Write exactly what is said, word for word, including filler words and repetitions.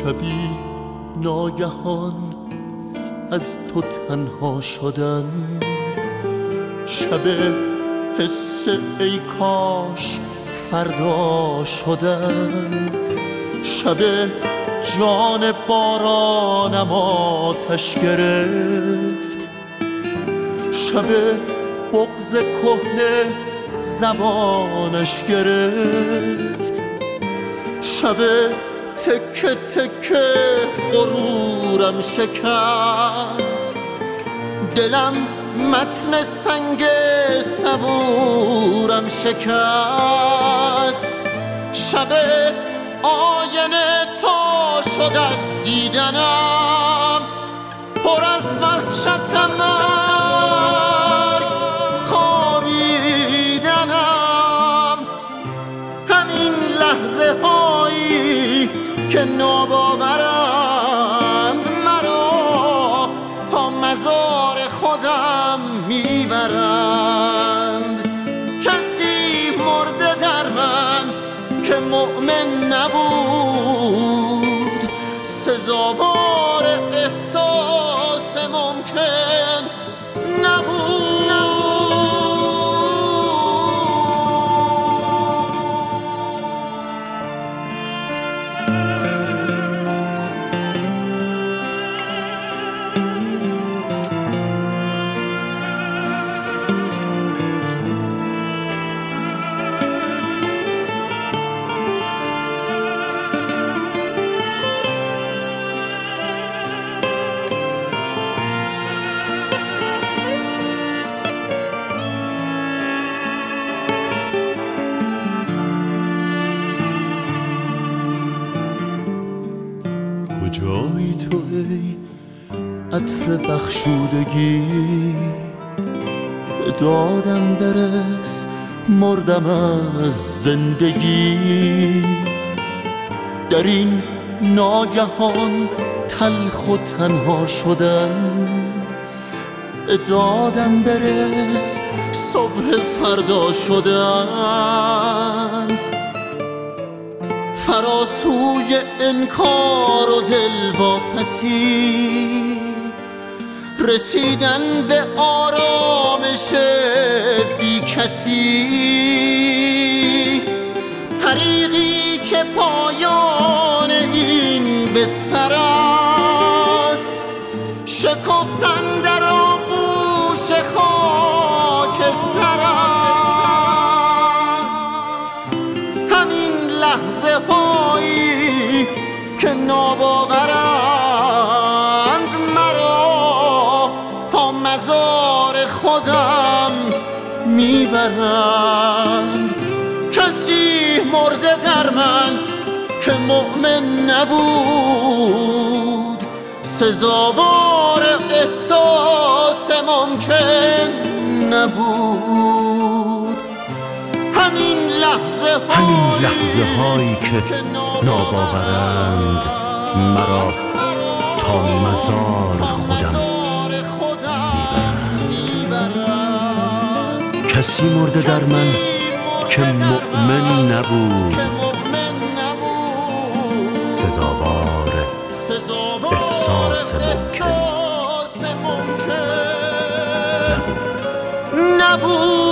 شبی ناگهان از تو تنها شدن، شب حس ای کاش فردا شدن، شب جان بارانم آتش گرفت، شب بغض کهنه زبانش گرفت، شب تکه تکه غرورم شکست، دلم متن سنگ صبورم شکست، شب آینه تا شد از دیدنم، پر از وحشت مرگ خوابیدنم، همین لحظه هایی که ناباورند مرا تا مزار خودم میبرند. کسی مرده در من که مؤمن نبود، سزاوار احساس ممکن نبود. کجایی تو ای عطر بخشودگی، به دادم برس مردم از زندگی، در این ناگهان تلخ و تنها شدن، به دادم برس صبح فردا شدن، فراسوی انکار و دلواپسی، رسیدن به آرامش بی کسی، حریقی که پایان این بستر است، شکفتن در آغوش خاکستر است، همین لحظه هایی که ناباورند مرا تا مزار خودم میبرند. کسی مرده در من که مؤمن نبود، سزاوار احساس ممکن نبود. همین لحظه همین لحظه هایی که ناباورند مرا تا مزار خودم میبرند. کسی مرده در من که مؤمن نبود، سزاوار احساس ممکن نبود. نبود